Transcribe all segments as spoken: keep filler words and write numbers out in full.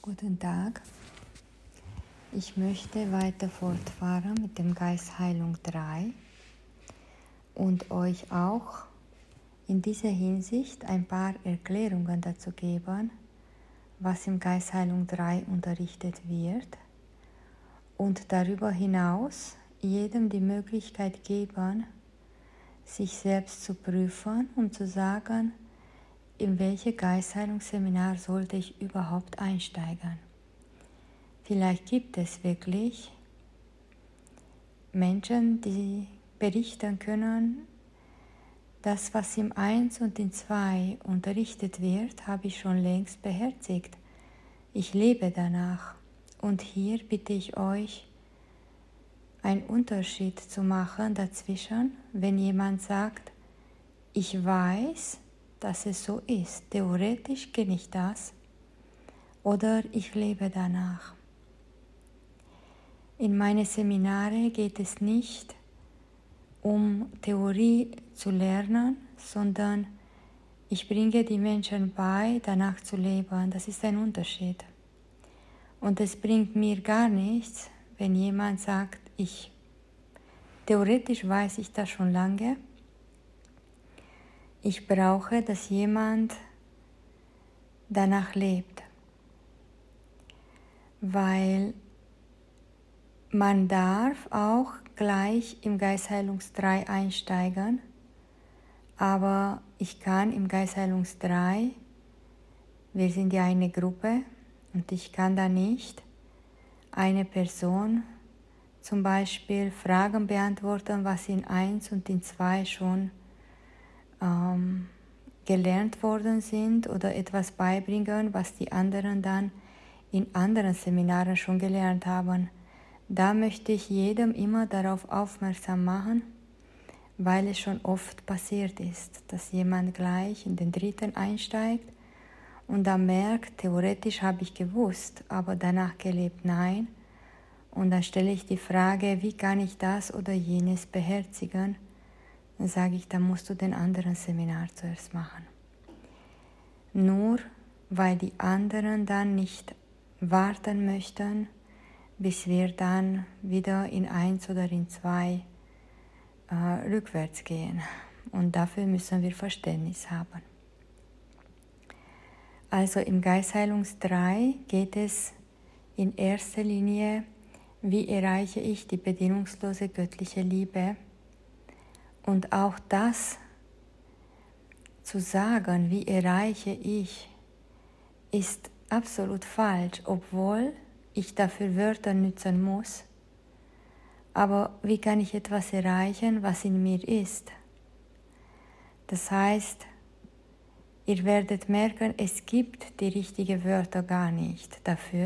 Guten Tag. Ich möchte weiter fortfahren mit dem Geistheilung drei und euch auch in dieser Hinsicht ein paar Erklärungen dazu geben, was im Geistheilung drei unterrichtet wird, und darüber hinaus jedem die Möglichkeit geben, sich selbst zu prüfen und zu sagen, in welches Geistheilungsseminar sollte ich überhaupt einsteigen. Vielleicht gibt es wirklich Menschen, die berichten können, das, was im eins und im zwei unterrichtet wird, habe ich schon längst beherzigt. Ich lebe danach. Und hier bitte ich euch, einen Unterschied zu machen dazwischen, wenn jemand sagt, ich weiß, dass es so ist, theoretisch kenne ich das, oder ich lebe danach. In meinen Seminaren geht es nicht um Theorie zu lernen, sondern ich bringe die Menschen bei, danach zu leben. Das ist ein Unterschied. Und es bringt mir gar nichts, wenn jemand sagt, ich theoretisch weiß ich das schon lange. Ich brauche, dass jemand danach lebt, weil man darf auch gleich im Geistheilungs drei einsteigen, aber ich kann im Geistheilungs drei, wir sind ja eine Gruppe und ich kann da nicht eine Person zum Beispiel Fragen beantworten, was in eins und in zwei schon ähm, gelernt worden sind, oder etwas beibringen, was die anderen dann in anderen Seminaren schon gelernt haben. Da möchte ich jedem immer darauf aufmerksam machen, weil es schon oft passiert ist, dass jemand gleich in den dritten einsteigt und dann merkt, theoretisch habe ich gewusst, aber danach gelebt, nein. Und dann stelle ich die Frage, wie kann ich das oder jenes beherzigen? Dann sage ich, dann musst du den anderen Seminar zuerst machen. Nur weil die anderen dann nicht warten möchten, bis wir dann wieder in eins oder in zwei äh, rückwärts gehen. Und dafür müssen wir Verständnis haben. Also im Geistheilungs drei geht es in erster Linie, wie erreiche ich die bedingungslose göttliche Liebe? Und auch das zu sagen, wie erreiche ich, ist absolut falsch, obwohl ich dafür Wörter nutzen muss. Aber wie kann ich etwas erreichen, was in mir ist? Das heißt, ihr werdet merken, es gibt die richtigen Wörter gar nicht dafür.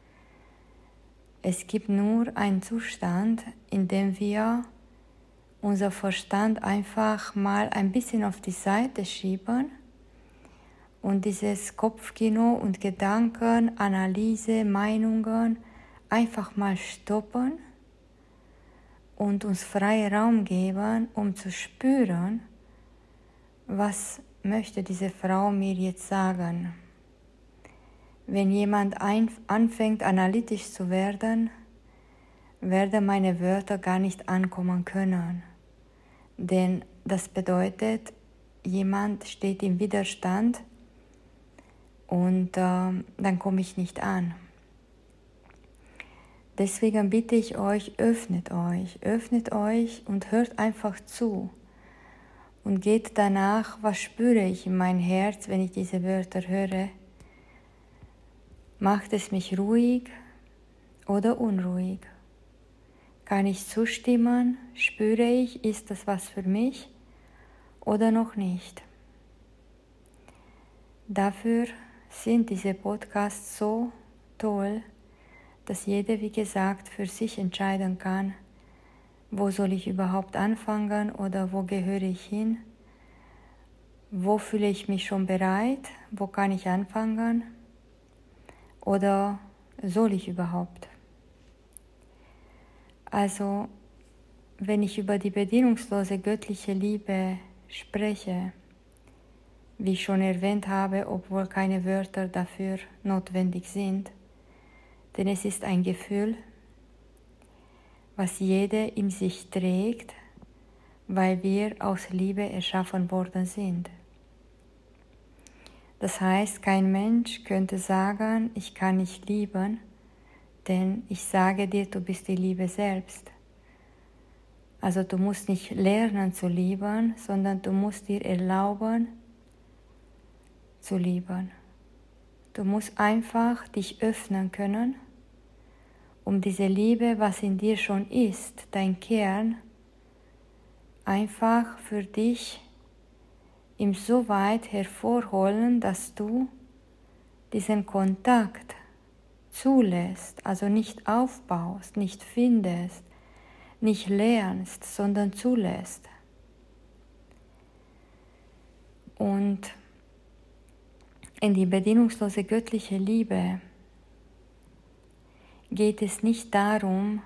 Es gibt nur einen Zustand, in dem wir unser Verstand einfach mal ein bisschen auf die Seite schieben und dieses Kopfkino und Gedanken, Analyse, Meinungen einfach mal stoppen und uns freien Raum geben, um zu spüren, was möchte diese Frau mir jetzt sagen. Wenn jemand ein, anfängt, analytisch zu werden, werden meine Wörter gar nicht ankommen können. Denn das bedeutet, jemand steht im Widerstand und äh, dann komme ich nicht an. Deswegen bitte ich euch, öffnet euch, öffnet euch und hört einfach zu. Und geht danach, was spüre ich in mein Herz, wenn ich diese Wörter höre? Macht es mich ruhig oder unruhig? Kann ich zustimmen? Spüre ich, ist das was für mich oder noch nicht? Dafür sind diese Podcasts so toll, dass jeder, wie gesagt, für sich entscheiden kann, wo soll ich überhaupt anfangen oder wo gehöre ich hin? Wo fühle ich mich schon bereit? Wo kann ich anfangen? Oder soll ich überhaupt? Also, wenn ich über die bedingungslose göttliche Liebe spreche, wie ich schon erwähnt habe, obwohl keine Wörter dafür notwendig sind, denn es ist ein Gefühl, was jeder in sich trägt, weil wir aus Liebe erschaffen worden sind. Das heißt, kein Mensch könnte sagen, ich kann nicht lieben, denn ich sage dir, du bist die Liebe selbst. Also du musst nicht lernen zu lieben, sondern du musst dir erlauben zu lieben. Du musst einfach dich öffnen können, um diese Liebe, was in dir schon ist, dein Kern, einfach für dich insoweit hervorholen, dass du diesen Kontakt zulässt, also nicht aufbaust, nicht findest, nicht lernst, sondern zulässt. Und in die bedingungslose göttliche Liebe geht es nicht darum,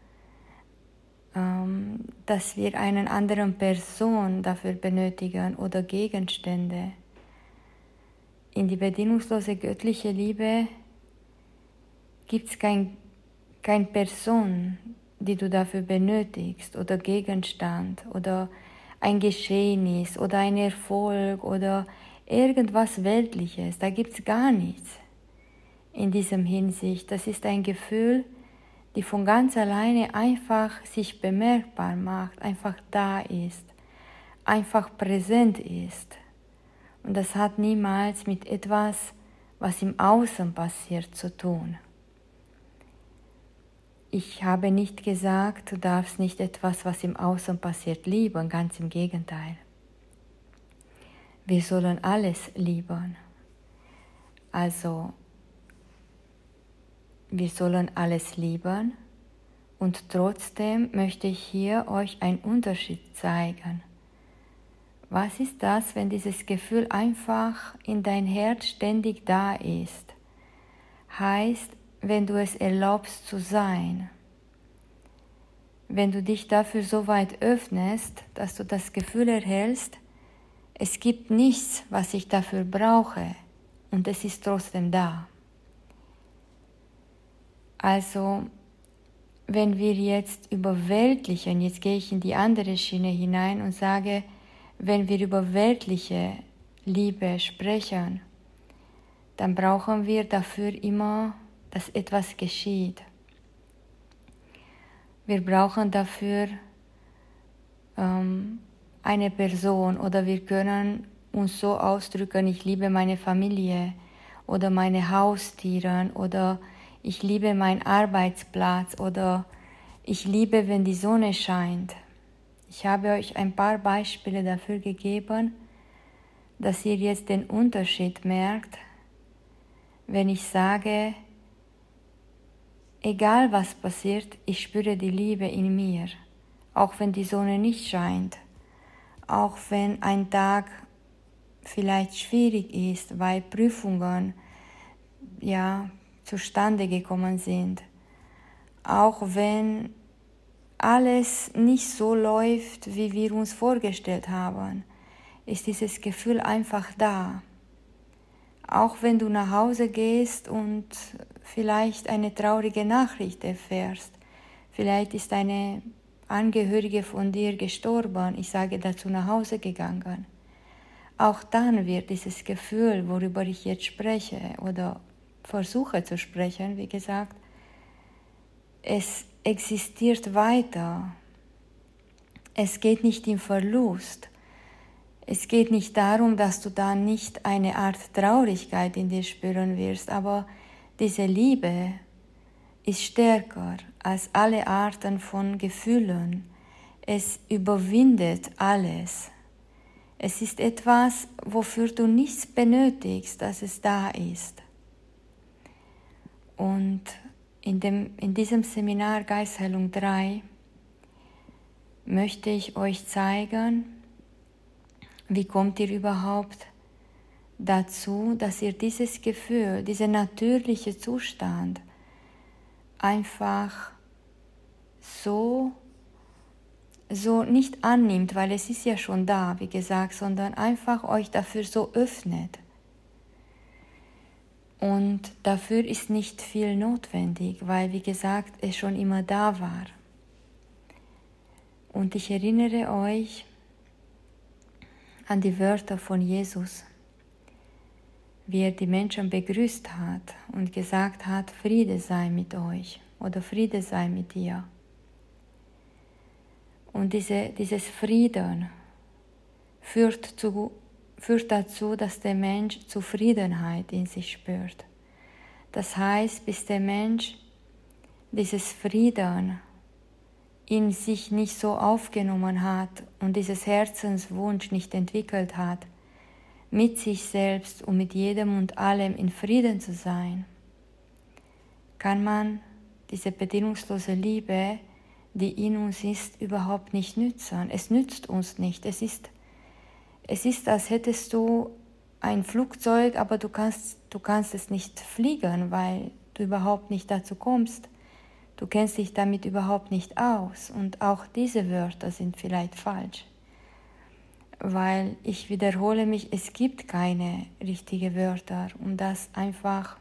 dass wir einen anderen Person dafür benötigen oder Gegenstände. In die bedingungslose göttliche Liebe gibt es kein, keine Person, die du dafür benötigst oder Gegenstand oder ein Geschehnis oder ein Erfolg oder irgendwas Weltliches. Da gibt es gar nichts in diesem Hinsicht. Das ist ein Gefühl, die von ganz alleine einfach sich bemerkbar macht, einfach da ist, einfach präsent ist. Und das hat niemals mit etwas, was im Außen passiert, zu tun. Ich habe nicht gesagt, du darfst nicht etwas, was im Außen passiert, lieben, ganz im Gegenteil. Wir sollen alles lieben. Also, wir sollen alles lieben und trotzdem möchte ich hier euch einen Unterschied zeigen. Was ist das, wenn dieses Gefühl einfach in dein Herz ständig da ist? Heißt, wenn du es erlaubst zu sein, wenn du dich dafür so weit öffnest, dass du das Gefühl erhältst, es gibt nichts, was ich dafür brauche und es ist trotzdem da. Also, wenn wir jetzt über weltliche, und jetzt gehe ich in die andere Schiene hinein und sage, wenn wir über weltliche Liebe sprechen, dann brauchen wir dafür immer, dass etwas geschieht. Wir brauchen dafür ähm, eine Person oder wir können uns so ausdrücken, ich liebe meine Familie oder meine Haustiere oder ich liebe meinen Arbeitsplatz oder ich liebe, wenn die Sonne scheint. Ich habe euch ein paar Beispiele dafür gegeben, dass ihr jetzt den Unterschied merkt, wenn ich sage, egal was passiert, ich spüre die Liebe in mir, auch wenn die Sonne nicht scheint, auch wenn ein Tag vielleicht schwierig ist, weil Prüfungen ja, zustande gekommen sind, auch wenn alles nicht so läuft, wie wir uns vorgestellt haben, ist dieses Gefühl einfach da. Auch wenn du nach Hause gehst und vielleicht eine traurige Nachricht erfährst, vielleicht ist eine Angehörige von dir gestorben, ich sage dazu nach Hause gegangen, auch dann wird dieses Gefühl, worüber ich jetzt spreche oder versuche zu sprechen, wie gesagt, es existiert weiter. Es geht nicht im Verlust. Es geht nicht darum, dass du da nicht eine Art Traurigkeit in dir spüren wirst, aber diese Liebe ist stärker als alle Arten von Gefühlen. Es überwindet alles. Es ist etwas, wofür du nichts benötigst, dass es da ist. Und in, dem, in diesem Seminar Geistheilung drei möchte ich euch zeigen, wie kommt ihr überhaupt dazu, dass ihr dieses Gefühl, diesen natürlichen Zustand einfach so, so nicht annimmt, weil es ist ja schon da, wie gesagt, sondern einfach euch dafür so öffnet. Und dafür ist nicht viel notwendig, weil, wie gesagt, es schon immer da war. Und ich erinnere euch an die Wörter von Jesus, wie er die Menschen begrüßt hat und gesagt hat, Friede sei mit euch oder Friede sei mit dir. Und diese, dieses Frieden führt, zu, führt dazu, dass der Mensch Zufriedenheit in sich spürt. Das heißt, bis der Mensch dieses Frieden in sich nicht so aufgenommen hat und dieses Herzenswunsch nicht entwickelt hat, mit sich selbst und mit jedem und allem in Frieden zu sein, kann man diese bedingungslose Liebe, die in uns ist, überhaupt nicht nützen. Es nützt uns nicht. Es ist, es ist, als hättest du ein Flugzeug, aber du kannst, du kannst es nicht fliegen, weil du überhaupt nicht dazu kommst. Du kennst dich damit überhaupt nicht aus. Und auch diese Wörter sind vielleicht falsch. Weil ich wiederhole mich, es gibt keine richtigen Wörter, um das einfach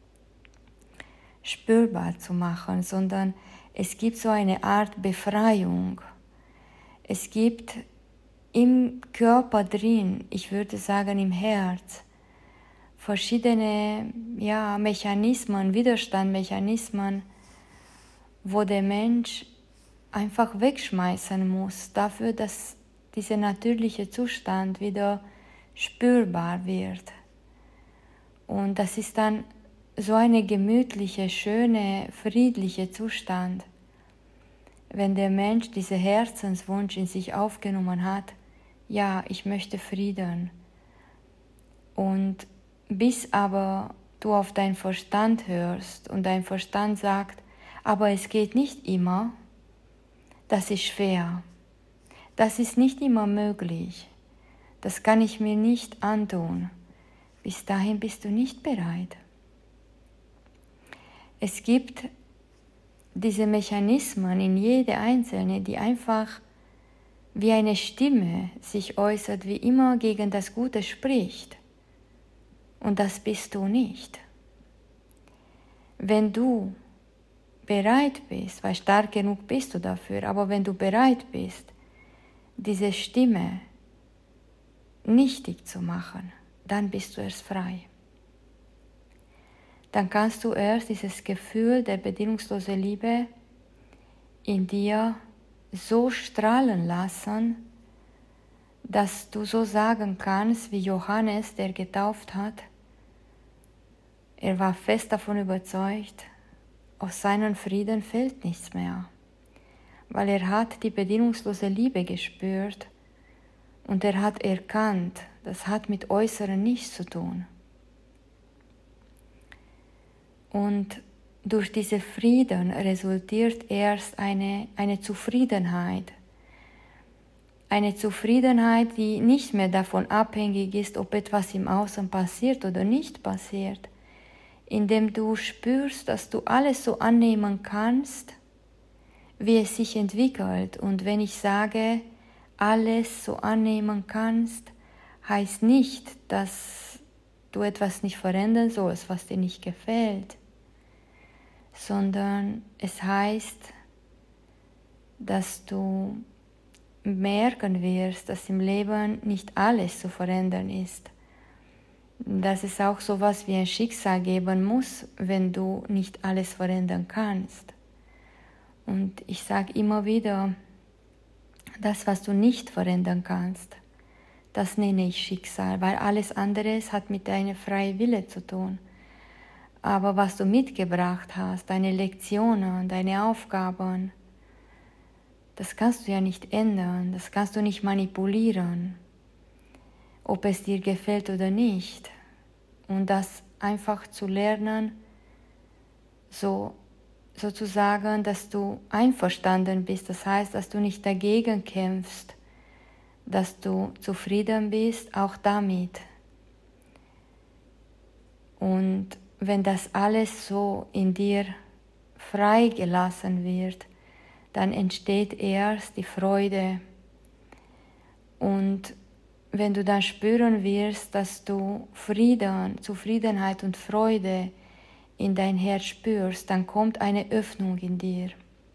spürbar zu machen, sondern es gibt so eine Art Befreiung. Es gibt im Körper drin, ich würde sagen im Herz, verschiedene ja, Mechanismen, Widerstandsmechanismen, wo der Mensch einfach wegschmeißen muss, dafür, dass dieser natürliche Zustand wieder spürbar wird. Und das ist dann so eine gemütliche, schöne, friedliche Zustand, wenn der Mensch diesen Herzenswunsch in sich aufgenommen hat, ja, ich möchte Frieden. Und bis aber du auf deinen Verstand hörst und dein Verstand sagt, aber es geht nicht immer, das ist schwer. Das ist nicht immer möglich. Das kann ich mir nicht antun. Bis dahin bist du nicht bereit. Es gibt diese Mechanismen in jede einzelne, die einfach wie eine Stimme sich äußert, wie immer gegen das Gute spricht. Und das bist du nicht. Wenn du bereit bist, weil stark genug bist du dafür, aber wenn du bereit bist, diese Stimme nichtig zu machen, dann bist du erst frei. Dann kannst du erst dieses Gefühl der bedingungslosen Liebe in dir so strahlen lassen, dass du so sagen kannst, wie Johannes, der getauft hat. Er war fest davon überzeugt, aus seinem Frieden fehlt nichts mehr, weil er hat die bedingungslose Liebe gespürt und er hat erkannt, das hat mit Äußeren nichts zu tun. Und durch diesen Frieden resultiert erst eine, eine Zufriedenheit. Eine Zufriedenheit, die nicht mehr davon abhängig ist, ob etwas im Außen passiert oder nicht passiert, indem du spürst, dass du alles so annehmen kannst, wie es sich entwickelt. Und wenn ich sage, alles so annehmen kannst, heißt nicht, dass du etwas nicht verändern sollst, was dir nicht gefällt, sondern es heißt, dass du merken wirst, dass im Leben nicht alles zu verändern ist. Dass es auch so etwas wie ein Schicksal geben muss, wenn du nicht alles verändern kannst. Und ich sage immer wieder, das, was du nicht verändern kannst, das nenne ich Schicksal, weil alles andere hat mit deinem freien Wille zu tun. Aber was du mitgebracht hast, deine Lektionen, deine Aufgaben, das kannst du ja nicht ändern, das kannst du nicht manipulieren, ob es dir gefällt oder nicht. Und das einfach zu lernen, so sozusagen, dass du einverstanden bist, das heißt, dass du nicht dagegen kämpfst, dass du zufrieden bist, auch damit. Und wenn das alles so in dir freigelassen wird, dann entsteht erst die Freude. Und wenn du dann spüren wirst, dass du Frieden, Zufriedenheit und Freude in dein Herz spürst, dann kommt eine Öffnung in dir.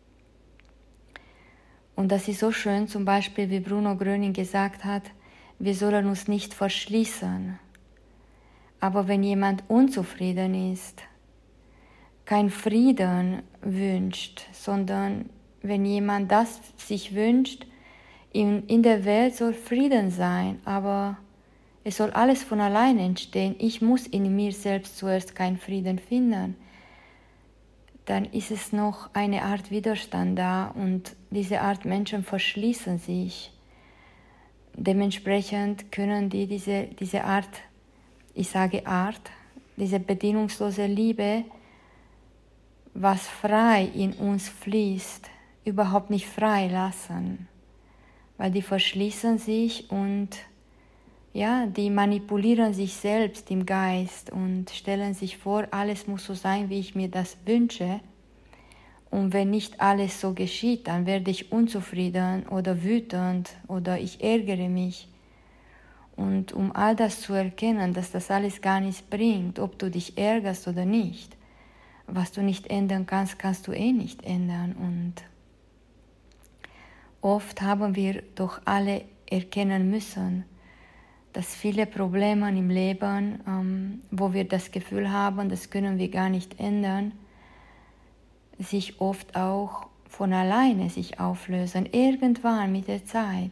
Und das ist so schön, zum Beispiel, wie Bruno Gröning gesagt hat, wir sollen uns nicht verschließen. Aber wenn jemand unzufrieden ist, kein Frieden wünscht, sondern wenn jemand das sich wünscht, in, in der Welt soll Frieden sein, aber es soll alles von allein entstehen. Ich muss in mir selbst zuerst keinen Frieden finden. Dann ist es noch eine Art Widerstand da und diese Art Menschen verschließen sich. Dementsprechend können die diese, diese Art, ich sage Art, diese bedingungslose Liebe, was frei in uns fließt, überhaupt nicht frei lassen. Weil die verschließen sich und ja, die manipulieren sich selbst im Geist und stellen sich vor, alles muss so sein, wie ich mir das wünsche. Und wenn nicht alles so geschieht, dann werde ich unzufrieden oder wütend oder ich ärgere mich. Und um all das zu erkennen, dass das alles gar nichts bringt, ob du dich ärgerst oder nicht, was du nicht ändern kannst, kannst du eh nicht ändern. Und oft haben wir doch alle erkennen müssen, dass viele Probleme im Leben, ähm, wo wir das Gefühl haben, das können wir gar nicht ändern, sich oft auch von alleine sich auflösen, irgendwann mit der Zeit.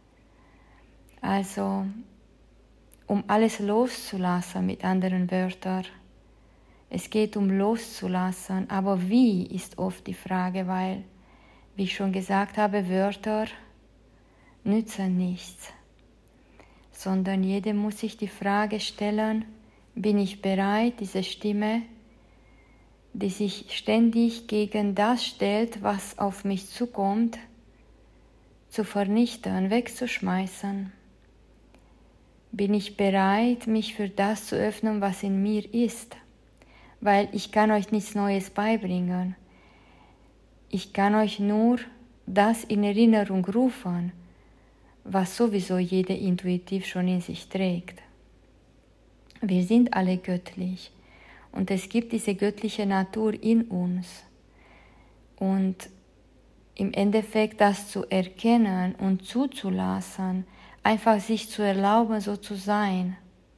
Also, um alles loszulassen, mit anderen Wörtern. Es geht um loszulassen, aber wie ist oft die Frage, weil, wie ich schon gesagt habe, Wörter nützen nichts, sondern jeder muss sich die Frage stellen, bin ich bereit, diese Stimme, die sich ständig gegen das stellt, was auf mich zukommt, zu vernichten, wegzuschmeißen? Bin ich bereit, mich für das zu öffnen, was in mir ist? Weil ich kann euch nichts Neues beibringen. Ich kann euch nur das in Erinnerung rufen, was sowieso jeder intuitiv schon in sich trägt. Wir sind alle göttlich und es gibt diese göttliche Natur in uns. Und im Endeffekt das zu erkennen und zuzulassen, einfach sich zu erlauben, so zu sein,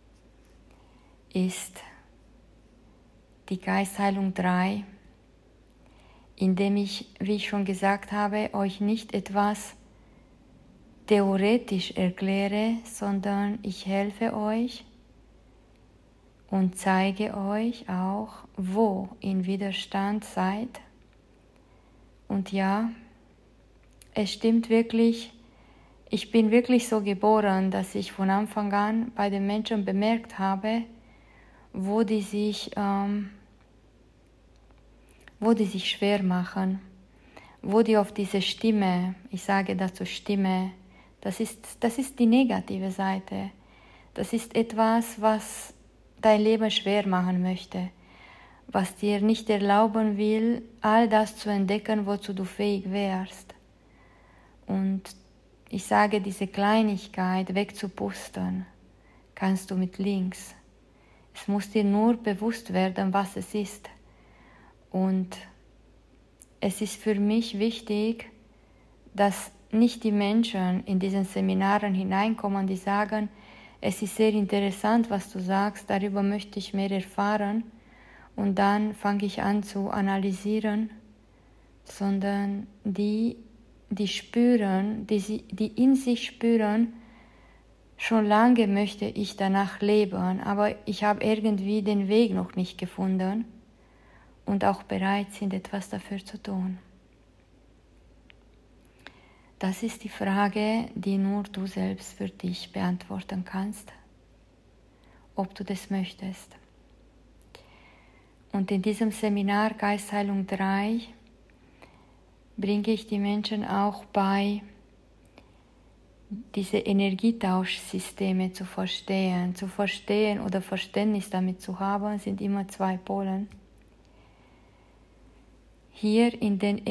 ist die Geistheilung drei, indem ich, wie ich schon gesagt habe, euch nicht etwas theoretisch erkläre, sondern ich helfe euch und zeige euch auch, wo ihr in Widerstand seid. Und ja, es stimmt wirklich, ich bin wirklich so geboren, dass ich von Anfang an bei den Menschen bemerkt habe, wo die sich, ähm, wo die sich schwer machen, wo die auf diese Stimme, ich sage dazu Stimme, das ist, das ist die negative Seite. Das ist etwas, was dein Leben schwer machen möchte, was dir nicht erlauben will, all das zu entdecken, wozu du fähig wärst. Und ich sage, diese Kleinigkeit wegzupusten, kannst du mit links. Es muss dir nur bewusst werden, was es ist. Und es ist für mich wichtig, dass nicht die Menschen in diesen Seminaren hineinkommen, die sagen, es ist sehr interessant, was du sagst, darüber möchte ich mehr erfahren und dann fange ich an zu analysieren, sondern die, die spüren, die, sie, die in sich spüren, schon lange möchte ich danach leben, aber ich habe irgendwie den Weg noch nicht gefunden und auch bereit sind, etwas dafür zu tun. Das ist die Frage, die nur du selbst für dich beantworten kannst, ob du das möchtest. Und in diesem Seminar Geistheilung drei bringe ich die Menschen auch bei, diese Energietauschsysteme zu verstehen. Zu verstehen oder Verständnis damit zu haben, sind immer zwei Polen. Hier in den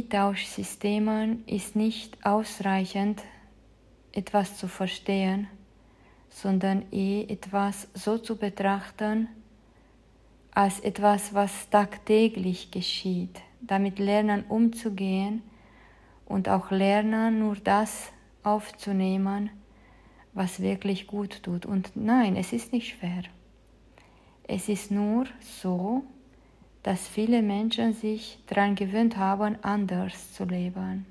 Energietauschsystemen ist nicht ausreichend, etwas zu verstehen, sondern eh etwas so zu betrachten, als etwas, was tagtäglich geschieht. Damit lernen umzugehen und auch lernen, nur das aufzunehmen, was wirklich gut tut. Und nein, es ist nicht schwer. Es ist nur so, dass viele Menschen sich daran gewöhnt haben, anders zu leben.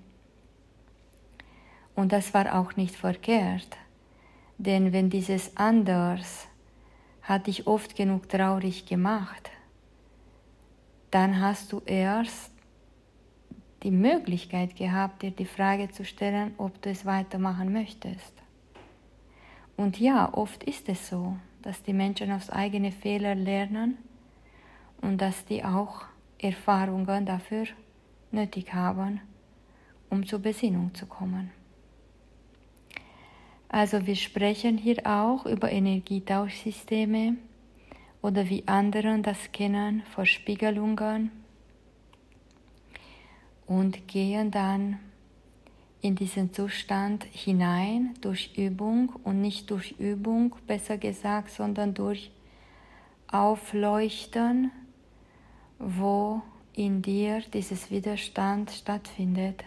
Und das war auch nicht verkehrt, denn wenn dieses Anders hat dich oft genug traurig gemacht, dann hast du erst die Möglichkeit gehabt, dir die Frage zu stellen, ob du es weitermachen möchtest. Und ja, oft ist es so, dass die Menschen aus eigenen Fehlern lernen und dass die auch Erfahrungen dafür nötig haben, um zur Besinnung zu kommen. Also wir sprechen hier auch über Energietauschsysteme oder wie andere das kennen, Verspiegelungen, und gehen dann in diesen Zustand hinein durch Übung und nicht durch Übung, besser gesagt, sondern durch Aufleuchten, wo in dir dieses Widerstand stattfindet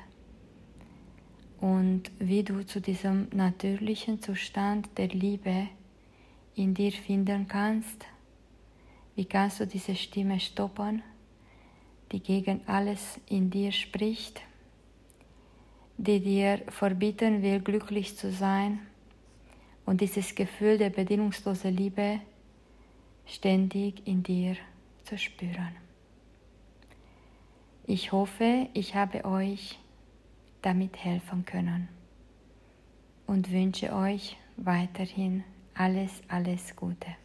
und wie du zu diesem natürlichen Zustand der Liebe in dir finden kannst. Wie kannst du diese Stimme stoppen, die gegen alles in dir spricht, die dir verbieten will, glücklich zu sein und dieses Gefühl der bedingungslosen Liebe ständig in dir zu spüren. Ich hoffe, ich habe euch damit helfen können und wünsche euch weiterhin alles, alles Gute.